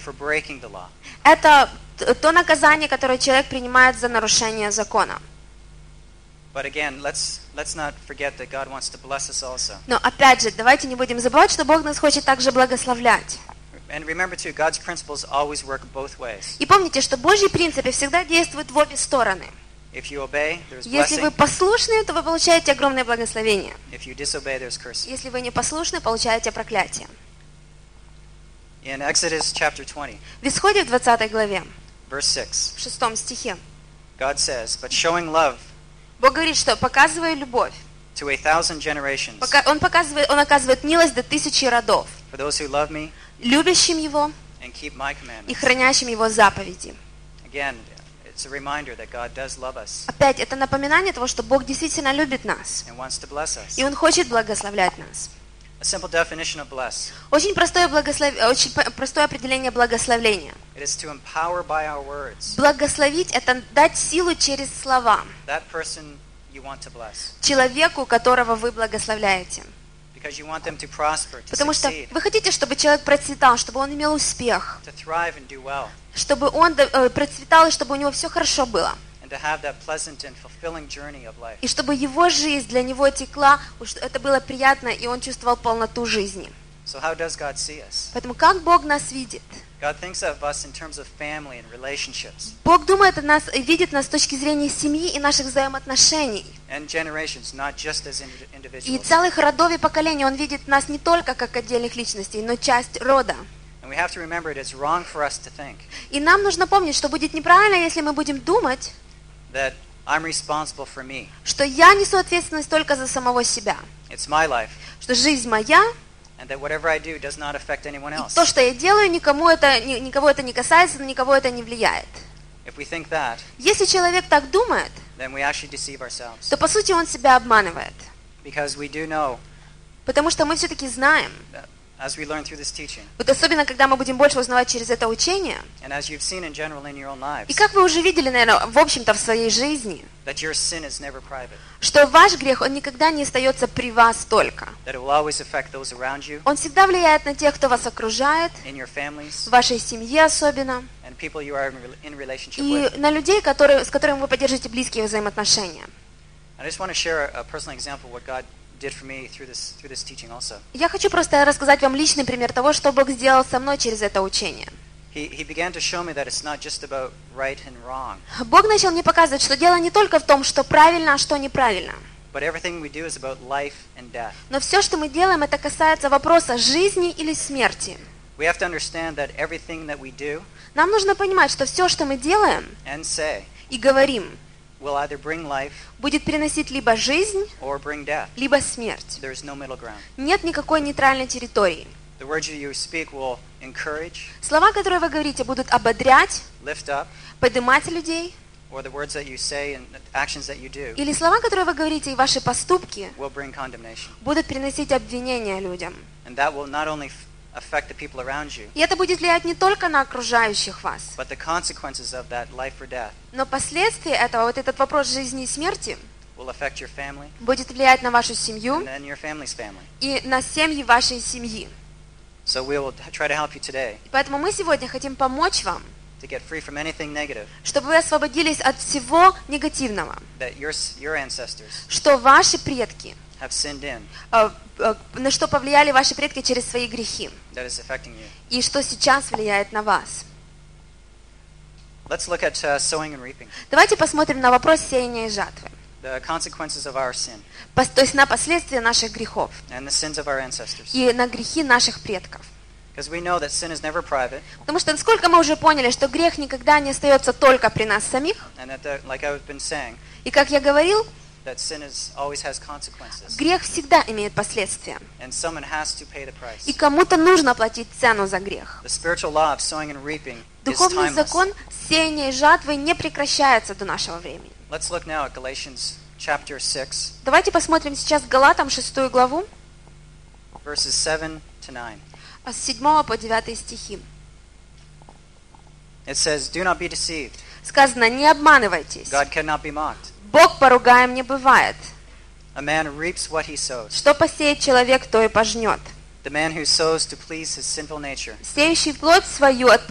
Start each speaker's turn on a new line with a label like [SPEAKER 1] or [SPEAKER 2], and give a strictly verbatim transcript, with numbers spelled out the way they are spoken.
[SPEAKER 1] for breaking the law.
[SPEAKER 2] Это то наказание, которое человек принимает за нарушение закона.
[SPEAKER 1] But again, let's let's not forget that God wants to bless us also.
[SPEAKER 2] Но опять же, давайте не будем забывать, что Бог нас хочет также благословлять.
[SPEAKER 1] And remember too, God's principles always work both ways.
[SPEAKER 2] И помните, что Божьи принципы всегда действуют в обе стороны.
[SPEAKER 1] If you obey, there's
[SPEAKER 2] Если вы
[SPEAKER 1] blessing.
[SPEAKER 2] послушны, то вы получаете огромное благословение.
[SPEAKER 1] If you disobey, there's cursing.
[SPEAKER 2] Если вы не послушны, получаете проклятие.
[SPEAKER 1] In Exodus chapter twenty,
[SPEAKER 2] В Исходе в двадцатой главе,
[SPEAKER 1] verse six,
[SPEAKER 2] в шестом стихе,
[SPEAKER 1] God says, "But showing love
[SPEAKER 2] Бог говорит, что показывая любовь,
[SPEAKER 1] to a thousand generations,
[SPEAKER 2] пока- Он показывает, Он оказывает милость до тысячи родов,
[SPEAKER 1] for those who love me
[SPEAKER 2] любящим Его
[SPEAKER 1] and keep my
[SPEAKER 2] и
[SPEAKER 1] commandments."
[SPEAKER 2] хранящим Его заповеди.
[SPEAKER 1] Again, it's a reminder that God does love us
[SPEAKER 2] Опять, это напоминание того, что Бог действительно любит нас,
[SPEAKER 1] and wants to bless us.
[SPEAKER 2] и Он хочет благословлять нас.
[SPEAKER 1] A simple definition of bless.
[SPEAKER 2] Очень простое, благослов... Очень п- простое определение благословления.
[SPEAKER 1] It is to empower by our words
[SPEAKER 2] Благословить – это дать силу через слова
[SPEAKER 1] that person you want to bless,
[SPEAKER 2] человеку, которого вы благословляете.
[SPEAKER 1] because you want them to prosper, to
[SPEAKER 2] Потому что
[SPEAKER 1] succeed,
[SPEAKER 2] вы хотите, чтобы человек процветал, чтобы он имел успех,
[SPEAKER 1] to thrive and do well,
[SPEAKER 2] чтобы он э, процветал, и чтобы у него все хорошо было.
[SPEAKER 1] and to have that pleasant and fulfilling journey of life.
[SPEAKER 2] И чтобы его жизнь для него текла, уж это было приятно, и он чувствовал полноту жизни.
[SPEAKER 1] So how does God see us?
[SPEAKER 2] Поэтому как Бог нас видит?
[SPEAKER 1] God thinks of us in terms of family and relationships
[SPEAKER 2] Бог думает о нас и видит нас с точки зрения семьи и наших взаимоотношений.
[SPEAKER 1] and generations, not just as indi-
[SPEAKER 2] И
[SPEAKER 1] individuals.
[SPEAKER 2] целых родов и поколений. Он видит нас не только как отдельных личностей, но часть рода.
[SPEAKER 1] And we have to remember it is wrong for us to think
[SPEAKER 2] И нам нужно помнить, что будет неправильно, если мы будем думать,
[SPEAKER 1] that I'm responsible for me.
[SPEAKER 2] что я несу ответственность только за самого себя,
[SPEAKER 1] It's my life,
[SPEAKER 2] что жизнь моя,
[SPEAKER 1] and that whatever I do does not affect anyone
[SPEAKER 2] и
[SPEAKER 1] else.
[SPEAKER 2] то, что я делаю, никому это, ни- никого это не касается, на никого это не влияет.
[SPEAKER 1] If we think that,
[SPEAKER 2] Если человек так думает,
[SPEAKER 1] then we actually deceive ourselves,
[SPEAKER 2] то по сути он себя обманывает.
[SPEAKER 1] because we do know,
[SPEAKER 2] Потому что мы все-таки знаем,
[SPEAKER 1] that as we learn through this teaching,
[SPEAKER 2] вот особенно когда мы будем больше узнавать через это учение,
[SPEAKER 1] and as you've seen in general in your own lives,
[SPEAKER 2] и как вы уже видели, наверное, в общем-то в своей жизни,
[SPEAKER 1] that your sin is never private,
[SPEAKER 2] что ваш грех, он никогда не остается при вас только.
[SPEAKER 1] that it will always affect those around you,
[SPEAKER 2] Он всегда влияет на тех, кто вас окружает,
[SPEAKER 1] in your families,
[SPEAKER 2] в вашей семье особенно,
[SPEAKER 1] and people you are in rel- in relationship
[SPEAKER 2] и
[SPEAKER 1] with.
[SPEAKER 2] на людей, которые, с которыми вы поддержите близкие взаимоотношения.
[SPEAKER 1] I just want to share a, a personal example of what God did for me through this through this teaching also.
[SPEAKER 2] Я хочу просто рассказать вам личный пример того, что Бог сделал со мной через это учение.
[SPEAKER 1] He he began to show me that it's not just about right and wrong,
[SPEAKER 2] Бог начал мне показывать, что дело не только в том, что правильно, а что неправильно.
[SPEAKER 1] but everything we do is about life and death.
[SPEAKER 2] Но все, что мы делаем, это касается вопроса жизни или смерти.
[SPEAKER 1] We have to understand that everything that we do
[SPEAKER 2] Нам нужно понимать, что все, что мы делаем
[SPEAKER 1] and say
[SPEAKER 2] и говорим,
[SPEAKER 1] will either bring life
[SPEAKER 2] будет приносить либо жизнь,
[SPEAKER 1] or bring death.
[SPEAKER 2] либо смерть.
[SPEAKER 1] There is no middle ground.
[SPEAKER 2] Нет никакой нейтральной территории.
[SPEAKER 1] The words you speak will encourage,
[SPEAKER 2] Слова, которые вы говорите, будут ободрять,
[SPEAKER 1] lift up,
[SPEAKER 2] поднимать людей,
[SPEAKER 1] or the words that you say and the actions that you do
[SPEAKER 2] или слова, которые вы говорите, и ваши поступки
[SPEAKER 1] will bring condemnation.
[SPEAKER 2] будут приносить обвинения людям.
[SPEAKER 1] And that will not only f- affect the people around you,
[SPEAKER 2] И это будет влиять не только на окружающих вас,
[SPEAKER 1] but the consequences of that life or death
[SPEAKER 2] но последствия этого, вот этот вопрос жизни и смерти,
[SPEAKER 1] will affect your family
[SPEAKER 2] будет влиять на вашу семью
[SPEAKER 1] and then your family's family.
[SPEAKER 2] и на семьи вашей семьи.
[SPEAKER 1] So we will try to help you today
[SPEAKER 2] И поэтому мы сегодня хотим помочь вам,
[SPEAKER 1] to get free from anything negative
[SPEAKER 2] чтобы вы освободились от всего негативного,
[SPEAKER 1] that your s- your ancestors
[SPEAKER 2] что ваши предки,
[SPEAKER 1] have sinned in
[SPEAKER 2] э, э, на что повлияли ваши предки через свои грехи,
[SPEAKER 1] that is affecting you.
[SPEAKER 2] и что сейчас влияет на вас.
[SPEAKER 1] Let's look at uh, sowing and reaping,
[SPEAKER 2] Давайте посмотрим на вопрос сеяния и жатвы,
[SPEAKER 1] the consequences of our sin
[SPEAKER 2] Пос- то есть на последствия наших грехов
[SPEAKER 1] and the sins of our ancestors.
[SPEAKER 2] и на грехи наших предков.
[SPEAKER 1] Because we know that sin is never private,
[SPEAKER 2] Потому что насколько мы уже поняли, что грех никогда не остается только при нас самих,
[SPEAKER 1] and that, the, like I've been saying,
[SPEAKER 2] и как я говорил,
[SPEAKER 1] that sin is always has consequences,
[SPEAKER 2] грех всегда имеет последствия,
[SPEAKER 1] and someone has to pay the price.
[SPEAKER 2] и кому-то нужно платить цену за грех.
[SPEAKER 1] The spiritual law of sowing and reaping is
[SPEAKER 2] Духовный
[SPEAKER 1] timeless.
[SPEAKER 2] закон сеяния и жатвы не прекращается до нашего времени.
[SPEAKER 1] Let's look now at Galatians chapter six,
[SPEAKER 2] Давайте посмотрим сейчас Галатам шестую главу,
[SPEAKER 1] verses seven to nine.
[SPEAKER 2] с седьмого по девятый стихи.
[SPEAKER 1] It says, "Do not be deceived.
[SPEAKER 2] Сказано, не обманывайтесь.
[SPEAKER 1] God cannot be mocked.
[SPEAKER 2] Бог поругаем не бывает.
[SPEAKER 1] A man reaps what he sows.
[SPEAKER 2] Что посеет человек, то и пожнет.
[SPEAKER 1] The man who sows to please his sinful nature
[SPEAKER 2] Сеющий плоть свою от